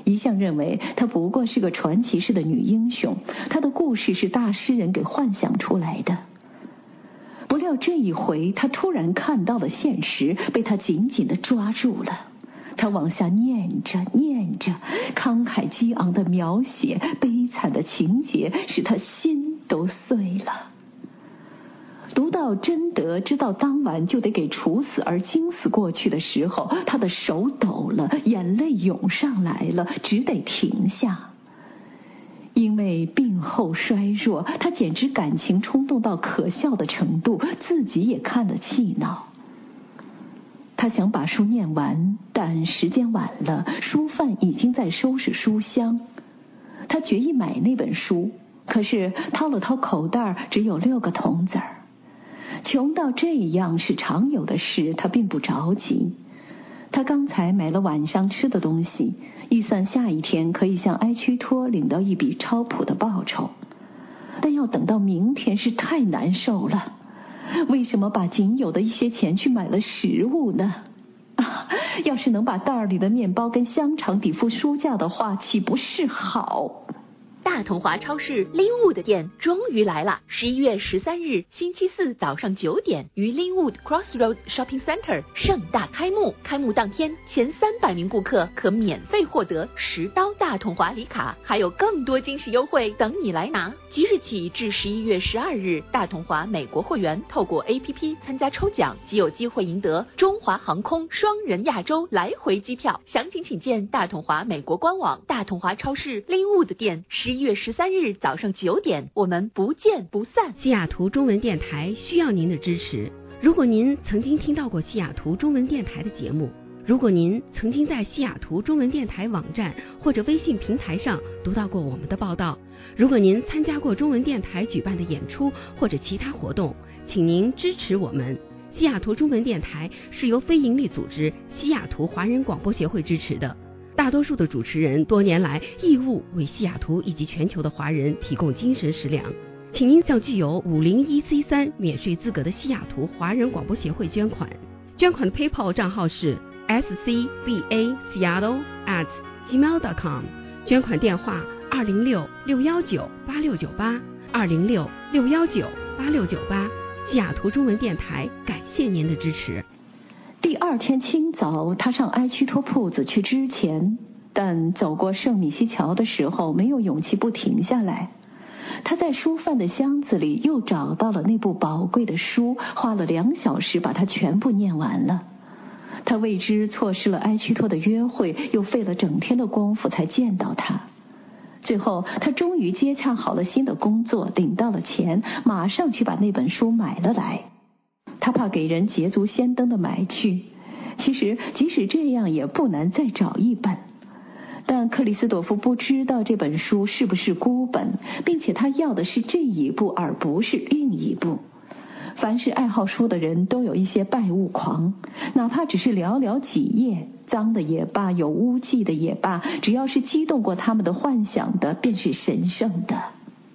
一向认为她不过是个传奇式的女英雄，她的故事是大诗人给幻想出来的。不料这一回，她突然看到了现实，被她紧紧地抓住了。她往下念着，慷慨激昂的描写，悲惨的情节使她心都碎了。读到贞德知道当晚就得给处死而惊死过去的时候，他的手抖了，眼泪涌上来了，只得停下。因为病后衰弱，他简直感情冲动到可笑的程度，自己也看了气恼。他想把书念完，但时间晚了，书贩已经在收拾书箱。他决意买那本书，可是掏了掏口袋，只有6个铜子儿。穷到这样是常有的事，他并不着急。他刚才买了晚上吃的东西，预算下一天可以向埃屈托领到一笔超谱的报酬，但要等到明天是太难受了。为什么把仅有的一些钱去买了食物呢？要是能把袋里的面包跟香肠抵付书价的话，岂不是好？ 大同华超市Linwood店终于来了！11月13日星期四早上9点，于 Linwood Crossroads Shopping Center 盛大开幕。开幕当天，前300名顾客可免费获得10刀大同华礼卡，还有更多惊喜优惠等你来拿。即日起至11月12日，大同华美国会员透过 APP 参加抽奖，即有机会赢得中华航空双人亚洲来回机票。详情请见大同华美国官网。大同华超市Linwood店11月13日早上9点，我们不见不散。 西雅图中文电台需要您的支持。如果您曾经听到过西雅图中文电台的节目，如果您曾经在西雅图中文电台网站或者微信平台上读到过我们的报道，如果您参加过中文电台举办的演出或者其他活动，请您支持我们。西雅图中文电台是由非营利组织西雅图华人广播协会支持的。大多数的主持人多年来义务为西雅图以及全球的华人提供精神食粮，请您向具有501C3免税资格的西雅图华人广播协会捐款。捐款的 PayPal 账号是 scbaseattle@gmail.com， 捐款电话206-619-8698 206-619-8698。西雅图中文电台感谢您的支持。 第2天清早，他上埃屈托铺子去支钱，但走过圣米西桥的时候没有勇气不停下来。他在书贩的箱子里又找到了那部宝贵的书，花了2小时把它全部念完了。他为之错失了埃屈托的约会，又费了整天的功夫才见到他。最后他终于接洽好了新的工作，领到了钱，马上去把那本书买了来。他怕给人捷足先登的买去，其实即使这样也不难再找一本。但克里斯朵夫不知道这本书是不是孤本，并且他要的是这一部而不是另一部。凡是爱好书的人都有一些拜物狂，哪怕只是寥寥几页，脏的也罢，有污迹的也罢，只要是激动过他们的幻想的，便是神圣的。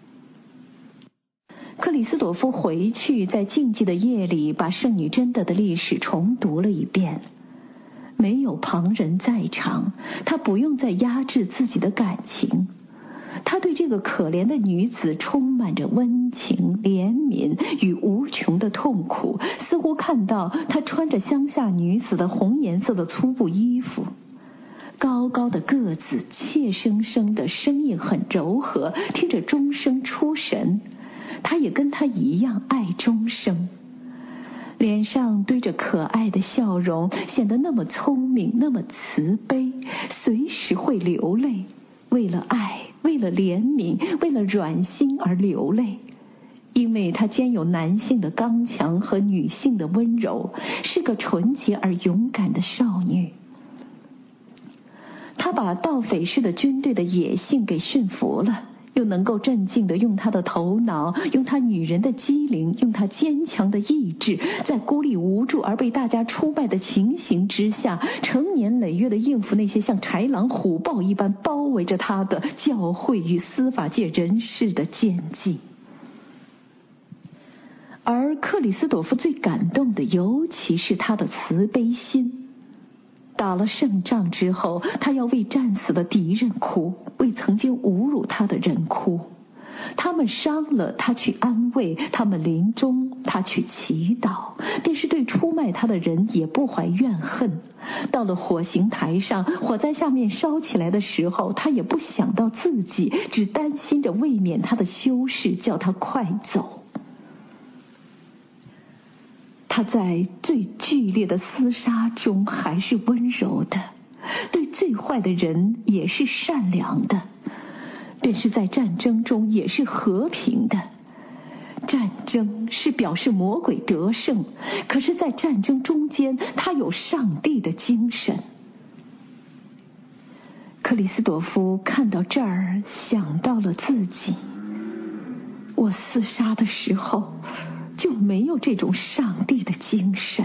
克里斯朵夫回去，在静寂的夜里把圣女贞德的历史重读了一遍。没有旁人在场，他不用再压制自己的感情。他对这个可怜的女子充满着温情、怜悯与无穷的痛苦，似乎看到她穿着乡下女子的红颜色的粗布衣服，高高的个子，怯生生的声音很柔和，听着钟声出神。他也跟他一样爱钟声，脸上堆着可爱的笑容，显得那么聪明，那么慈悲，随时会流泪，为了爱，为了怜悯，为了软心而流泪。因为她兼有男性的刚强和女性的温柔，是个纯洁而勇敢的少女。她把盗匪式的军队的野性给驯服了，又能够镇静地用她的头脑，用她女人的机灵，用她坚强的意志，在孤立无助而被大家出卖的情形之下，成年累月地应付那些像豺狼虎豹一般包围着她的教会与司法界人士的奸计。而克里斯朵夫最感动的，尤其是他的慈悲心。 打了胜仗之后，他要为战死的敌人哭，为曾经侮辱他的人哭。他们伤了，他去安慰；他们临终，他去祈祷。便是对出卖他的人也不怀怨恨。到了火刑台上，火在下面烧起来的时候，他也不想到自己，只担心着未免他的修士叫他快走。他在最剧烈的厮杀中还是温柔的，对最坏的人也是善良的，便是在战争中也是和平的。战争是表示魔鬼得胜，可是在战争中间，他有上帝的精神。克里斯朵夫看到这儿，想到了自己。我厮杀的时候就没有这种上帝的精神。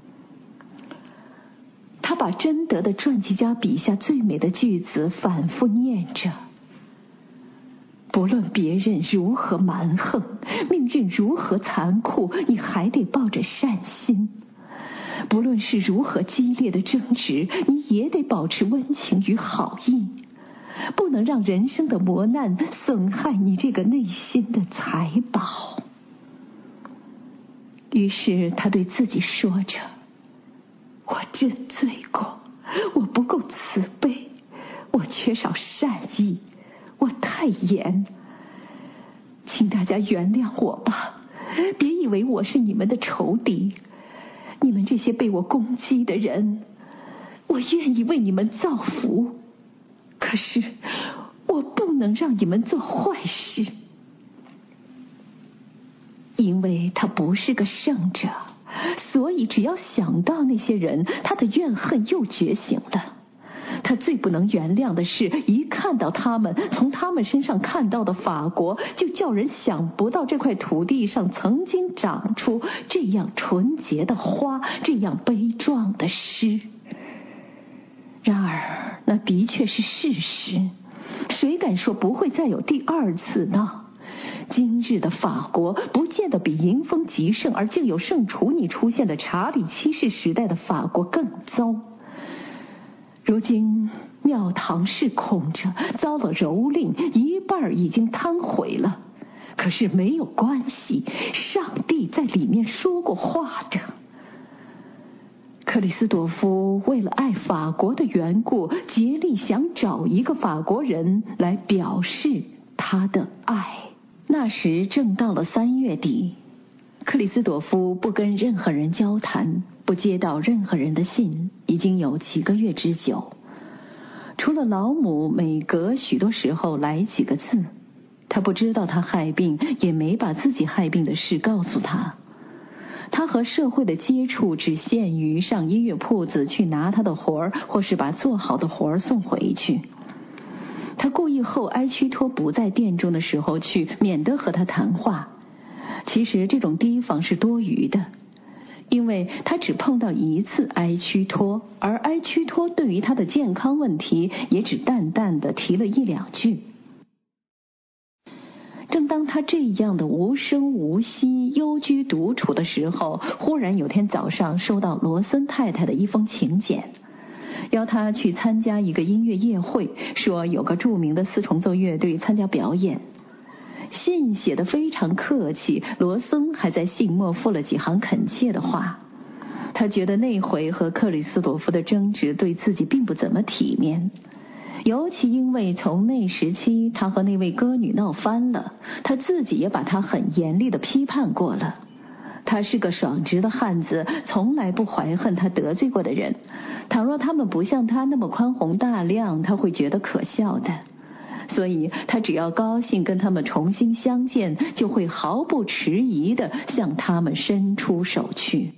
他把贞德的传记家笔下最美的句子反复念着：不论别人如何蛮横，命运如何残酷，你还得抱着善心；不论是如何激烈的争执，你也得保持温情与好意，不能让人生的磨难损害你这个内心的财宝。于是他对自己说着：我真罪过，我不够慈悲，我缺少善意，我太严，请大家原谅我吧，别以为我是你们的仇敌，你们这些被我攻击的人，我愿意为你们造福，可是我不能让你们做坏事。因为他不是个圣者，所以只要想到那些人，他的怨恨又觉醒了。他最不能原谅的是，一看到他们，从他们身上看到的法国，就叫人想不到这块土地上曾经长出这样纯洁的花，这样悲壮的诗。然而那的确是事实，谁敢说不会再有第二次呢？今日的法国不见得比迎风极盛而竟有圣处女出现的查理七世时代的法国更糟。如今庙堂是空着，遭了蹂躏，一半已经瘫毁了。可是没有关系，上帝在里面说过话的。克里斯朵夫为了爱法国的缘故，竭力想找一个法国人来表示他的爱。那时正到了3月底，克里斯朵夫不跟任何人交谈，不接到任何人的信，已经有几个月之久。除了老母每隔许多时候来几个字，他不知道他害病，也没把自己害病的事告诉他。他和社会的接触只限于上音乐铺子去拿他的活儿，或是把做好的活儿送回去。他故意候埃屈托不在店中的时候去，免得和他谈话。其实这种提防是多余的，因为他只碰到一次埃屈托，而埃屈托对于他的健康问题也只淡淡地提了1-2句。正当他这样的无声无息幽居独处的时候，忽然有天早上收到罗森太太的一封请柬，邀他去参加一个音乐夜会，说有个著名的4重奏乐队参加表演。信写得非常客气，罗森还在信末附了几行恳切的话。他觉得那回和克里斯朵夫的争执对自己并不怎么体面，尤其因为从那时期他和那位歌女闹翻了，他自己也把他很严厉地批判过了。他是个爽直的汉子，从来不怀恨他得罪过的人。倘若他们不像他那么宽宏大量，他会觉得可笑的。所以他只要高兴跟他们重新相见，就会毫不迟疑地向他们伸出手去。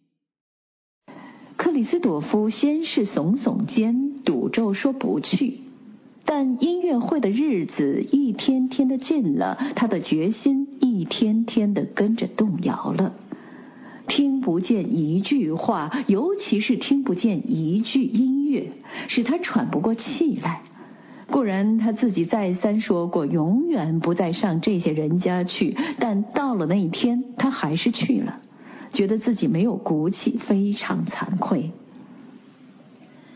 克里斯朵夫先是耸耸肩，赌咒说不去，但音乐会的日子一天天的近了，他的决心一天天的跟着动摇了。听不见一句话，尤其是听不见一句音乐，使他喘不过气来。固然他自己再三说过永远不再上这些人家去，但到了那一天他还是去了，觉得自己没有骨气，非常惭愧。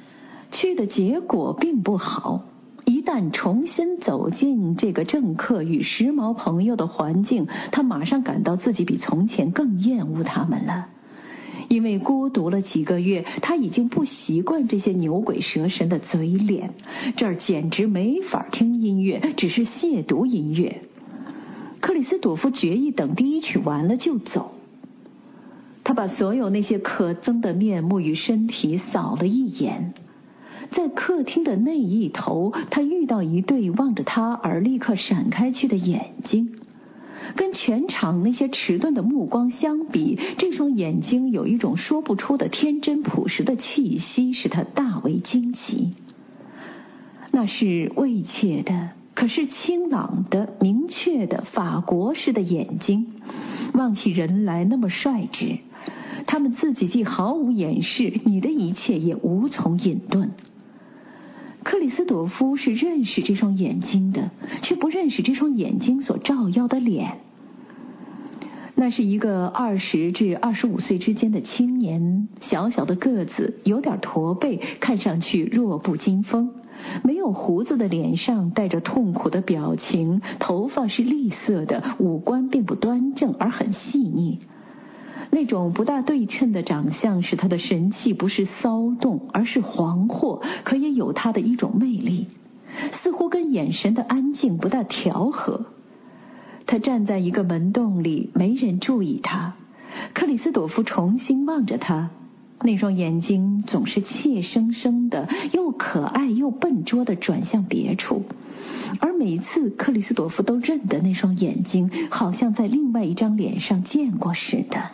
去的结果并不好。一旦重新走进这个政客与时髦朋友的环境，他马上感到自己比从前更厌恶他们了。因为孤独了几个月，他已经不习惯这些牛鬼蛇神的嘴脸，这儿简直没法听音乐，只是亵渎音乐。克里斯朵夫决意等第一曲完了就走。他把所有那些可憎的面目与身体扫了一眼。在客厅的那一头，他遇到一对望着他而立刻闪开去的眼睛。跟全场那些迟钝的目光相比，这双眼睛有一种说不出的天真朴实的气息，使他大为惊奇。那是畏怯的，可是清朗的、明确的法国式的眼睛，望起人来那么率直。他们自己既毫无掩饰，你的一切也无从隐遁。克里斯朵夫是认识这双眼睛的，却不认识这双眼睛所照耀的脸。那是一个20至25岁之间的青年，小小的个子，有点驼背，看上去弱不禁风。没有胡子的脸上带着痛苦的表情，头发是栗色的，五官并不端正，而很细腻。那种不大对称的长相使他的神气不是骚动，而是惶惑，可也有他的一种魅力，似乎跟眼神的安静不大调和。他站在一个门洞里，没人注意他。克里斯朵夫重新望着他，那双眼睛总是怯生生的，又可爱又笨拙地转向别处，而每次克里斯朵夫都认得那双眼睛，好像在另外一张脸上见过似的。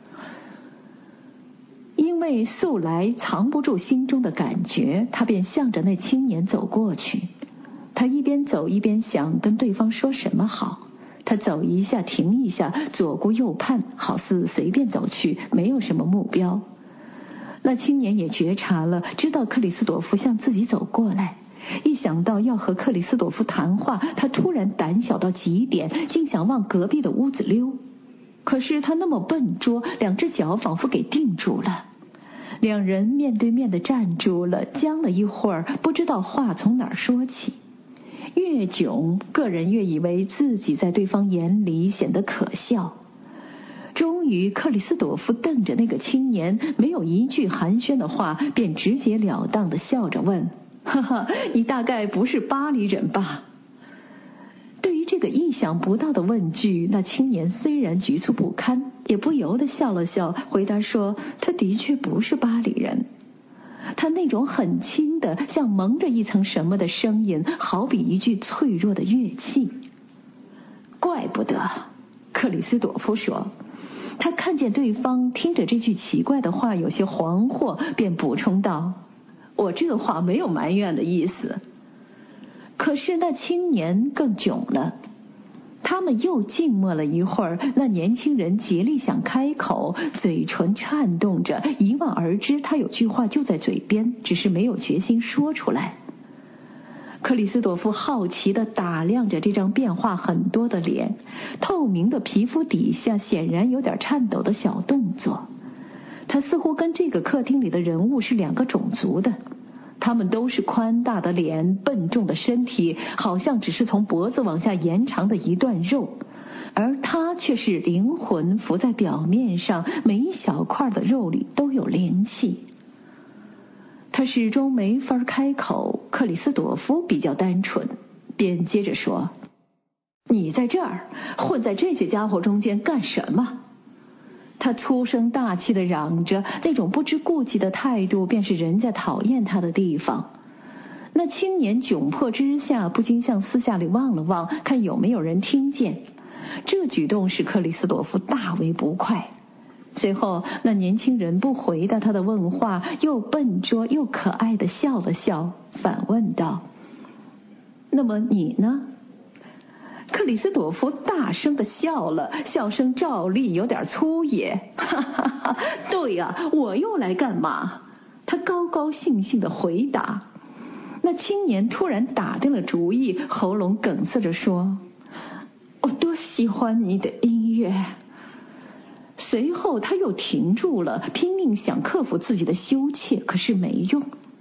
因为素来藏不住心中的感觉，他便向着那青年走过去。他一边走一边想跟对方说什么好。他走一下停一下，左顾右盼，好似随便走去，没有什么目标。那青年也觉察了，知道克里斯朵夫向自己走过来。一想到要和克里斯朵夫谈话，他突然胆小到极点，竟想往隔壁的屋子溜。可是他那么笨拙，两只脚仿佛给定住了。两人面对面地站住了，僵了一会儿，不知道话从哪儿说起。越久，个人越以为自己在对方眼里显得可笑。终于，克里斯朵夫瞪着那个青年，没有一句寒暄的话，便直截了当地笑着问：“哈哈，你大概不是巴黎人吧？”对于这个意想不到的问句，那青年虽然局促不堪，也不由得笑了笑，回答说：“他的确不是巴黎人。”他那种很轻的，像蒙着一层什么的声音，好比一具脆弱的乐器。怪不得，克里斯朵夫说。他看见对方听着这句奇怪的话有些惶惑，便补充道：“我这话没有埋怨的意思。”可是那青年更囧了。他们又静默了一会儿，那年轻人竭力想开口，嘴唇颤动着，一望而知他有句话就在嘴边，只是没有决心说出来。克里斯朵夫好奇地打量着这张变化很多的脸，透明的皮肤底下显然有点颤抖的小动作。他似乎跟这个客厅里的人物是两个种族的。他们都是宽大的脸，笨重的身体，好像只是从脖子往下延长的一段肉，而他却是灵魂浮在表面上，每一小块的肉里都有灵气。他始终没法开口，克里斯朵夫比较单纯，便接着说：“你在这儿混在这些家伙中间干什么？”他粗声大气地嚷着，那种不知顾忌的态度便是人家讨厌他的地方。那青年窘迫之下，不禁向私下里望了望，看有没有人听见。这举动使克里斯朵夫大为不快。随后那年轻人不回答他的问话，又笨拙又可爱地笑了笑，反问道：“那么你呢？”克里斯朵夫大声地笑了，笑声照例有点粗野。哈哈哈，对呀，我又来干嘛？他高高兴兴地回答。那青年突然打定了主意，喉咙梗塞着说：“我多喜欢你的音乐。”随后他又停住了，拼命想克服自己的羞怯，可是没用。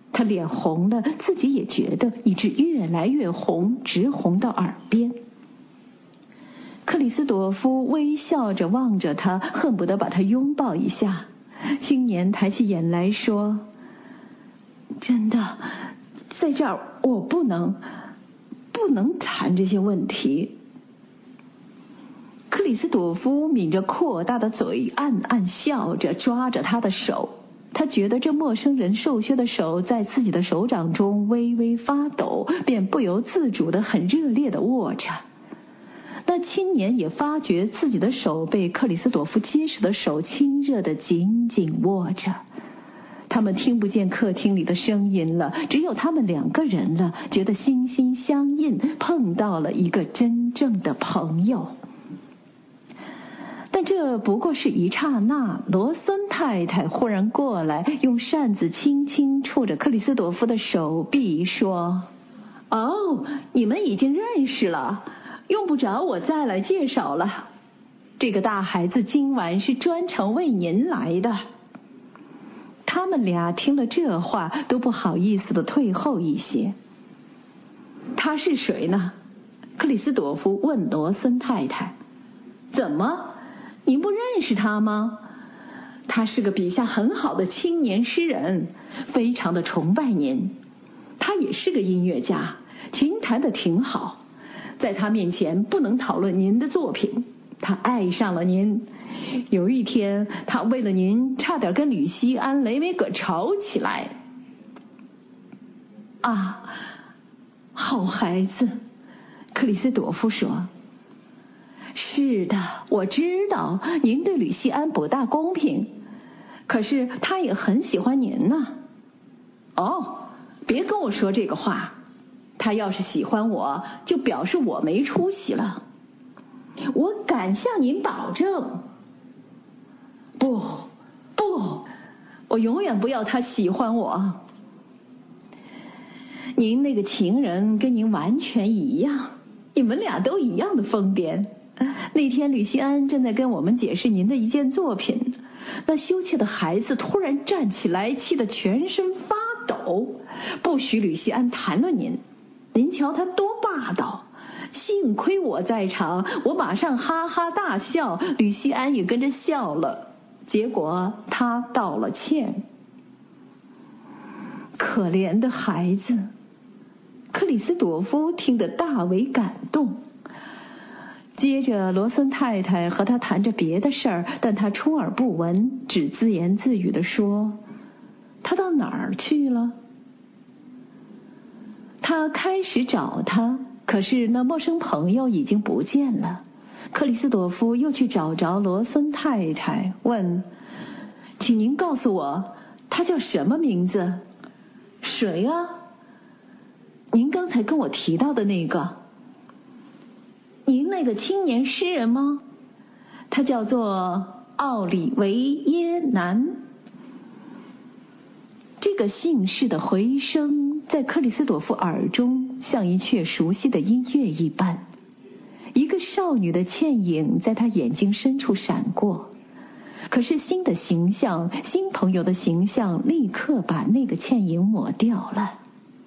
他脸红了，自己也觉得，以致越来越红，直红到耳边。克里斯朵夫微笑着望着他，恨不得把他拥抱一下。青年抬起眼来说：真的，在这儿我不能谈这些问题。克里斯朵夫抿着扩大的嘴，暗暗笑着，抓着他的手。他觉得这陌生人瘦削的手在自己的手掌中微微发抖，便不由自主地很热烈地握着。那青年也发觉自己的手被克里斯朵夫结实的手亲热地紧紧握着。他们听不见客厅里的声音了，只有他们两个人了，觉得心心相印，碰到了一个真正的朋友。但这不过是一刹那，罗森太太忽然过来，用扇子轻轻触着克里斯朵夫的手臂，说：哦，你们已经认识了，用不着我再来介绍了。这个大孩子今晚是专程为您来的。他们俩听了这话，都不好意思地退后一些。他是谁呢？克里斯朵夫问罗森太太。怎么？您不认识他吗？他是个笔下很好的青年诗人，非常的崇拜您。他也是个音乐家，琴弹得挺好。在他面前不能讨论您的作品。他爱上了您。有一天，他为了您差点跟吕西安·雷维葛吵起来。啊，好孩子，克里斯朵夫说。是的，我知道您对吕西安不大公平，可是他也很喜欢您呢。哦，别跟我说这个话，他要是喜欢我，就表示我没出息了。我敢向您保证。不，我永远不要他喜欢我。您那个情人跟您完全一样，你们俩都一样的疯癫。那天吕西安正在跟我们解释您的一件作品，那羞怯的孩子突然站起来，气得全身发抖，不许吕西安谈论您。您瞧他多霸道！幸亏我在场，我马上哈哈大笑，吕西安也跟着笑了，结果他道了歉。可怜的孩子，克里斯朵夫听得大为感动。接着罗森太太和他谈着别的事儿，但他充耳不闻，只自言自语地说：他到哪儿去了？他开始找他，可是那陌生朋友已经不见了。克里斯朵夫又去找着罗森太太，问：请您告诉我，他叫什么名字？谁啊？您刚才跟我提到的那个。您那个青年诗人吗？他叫做奥里维耶南。这个姓氏的回声在克里斯朵夫耳中像一阙熟悉的音乐一般，一个少女的倩影在他眼睛深处闪过，可是新的形象，新朋友的形象立刻把那个倩影抹掉了。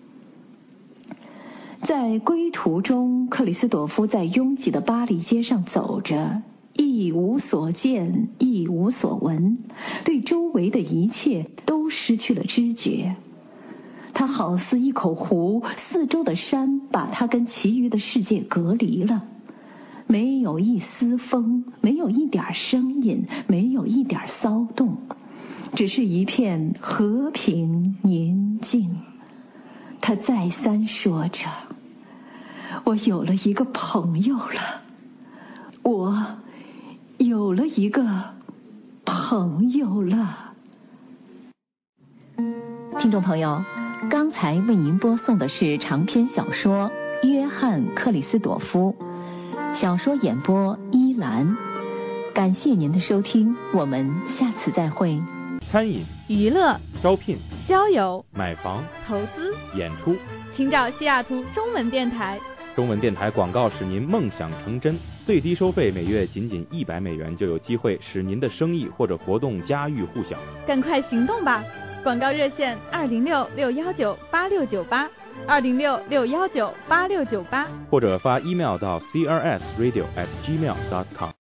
在归途中，克里斯朵夫在拥挤的巴黎街上走着，一无所见，一无所闻，对周围的一切都失去了知觉。他好似一口湖，四周的山把他跟其余的世界隔离了，没有一丝风，没有一点声音，没有一点骚动，只是一片和平宁静。他再三说着：我有了一个朋友了，我有了一个朋友了。听众朋友，刚才为您播送的是长篇小说《约翰·克里斯朵夫》，小说演播依兰。感谢您的收听，我们下次再会。 餐饮、 娱乐、 招聘、 交友、 买房、 投资、 演出， 请找西雅图中文电台。 中文电台广告使您梦想成真，最低收费每月仅仅$100就有机会使您的生意或者活动家喻户晓。 赶快行动吧！ 广告热线206-619-8698，206-619-8698， 或者发 email 到 crsradio@gmail.com。